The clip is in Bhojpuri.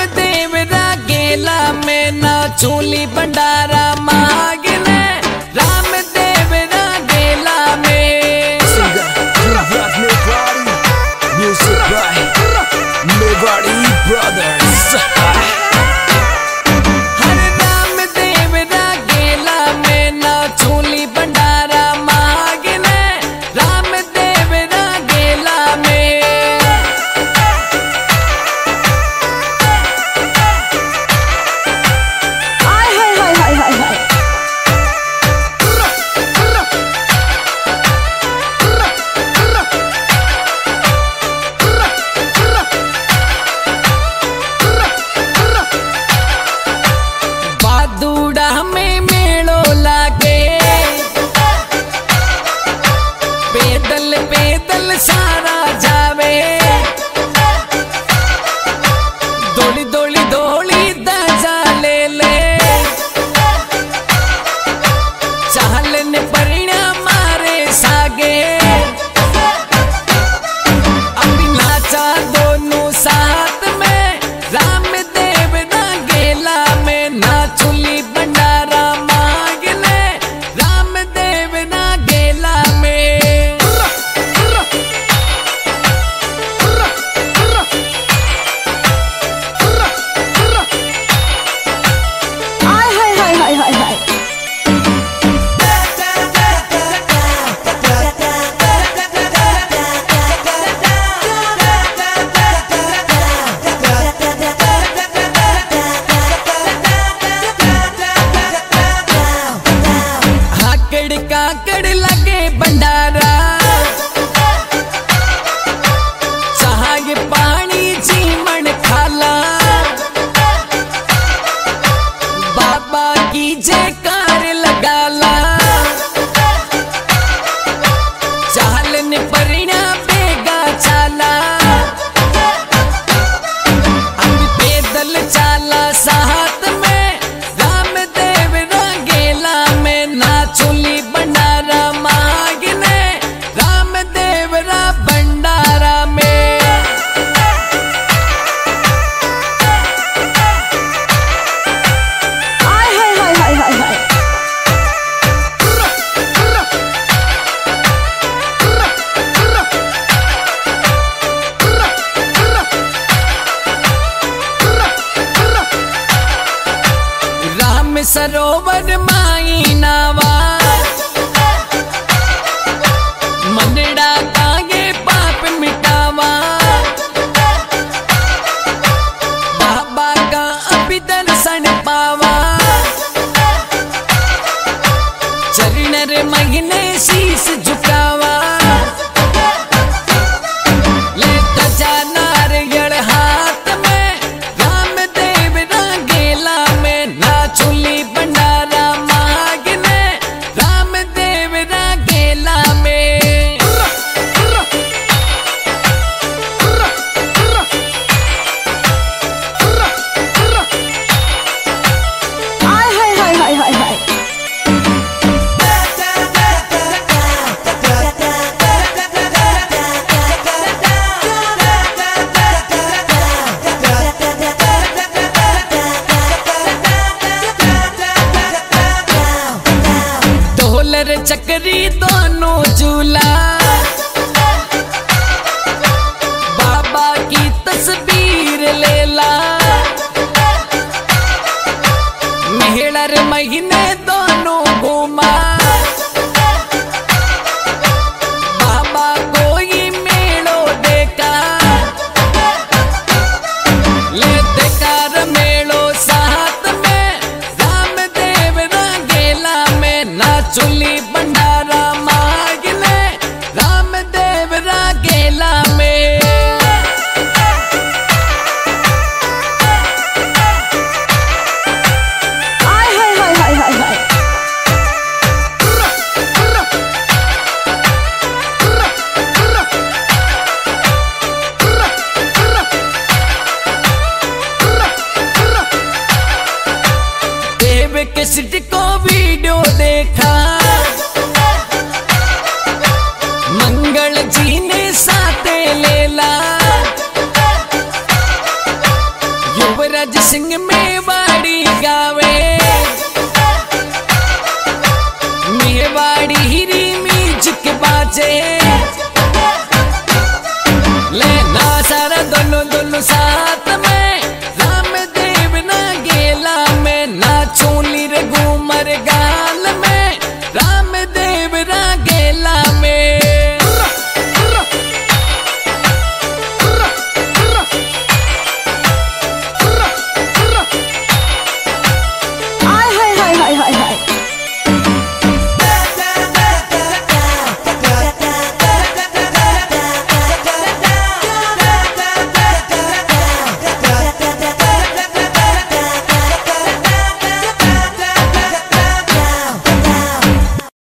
देवरा गेला में ना चूली भंडारा मांगले राम देवरा गेला में Music by Mewari Brothers. हर राम देवरा गेला में ना चूली भंडारा मांगले राम देवरा गेला में हाय हाय हाय हाय हाय हाय बादूड़ा में मेलो लागे पैदल पैदल सारा जावे दौड़ी दौड़ी दौड़ी दजा ले ले चाहलन परिणा मारे सागे अभी नाचा दोनों साथ में राम देव ना गेला में ना चुली भंडारा मांगले राम देव ना गेला में हाय हाय हाय हाय हाय हाय हाकड़ काकड़ लगे भंडारा चाहे पानी जीवन खाला बाबा की जयकार लगाला चाहलन परिणा बेगा चाला अब पैदल चाला साथ में राम देव गेला में ना चुली भंडारा मांगने राम देवरा भंडारा में हाय हाय हाय हाय हाय हाय राम सरोवर माई नावा मनड़ा कागे पाप मिटावा बाबा का अभी दर्शन पावा चरणर महीने शीश झुकावा ले कजा नारियल हाथ में राम देव ना गेला में ना चुली भंडारा मांगने राम देव ना गेला में हाय हाय हाय हाय हाय हाय ढोलर चक्री दोनों झूला बाबा की तस्वीर लेला मेहड़र महीने दोनों घूमा बाबा कोई मेड़ो देखा ले देकार मेड़ो साथ में राम देव ना गेला में ना चुली भंडारा मांगले राम देव ना गेला में हाय हाय हाय हाय हाय हाय देव के सिट को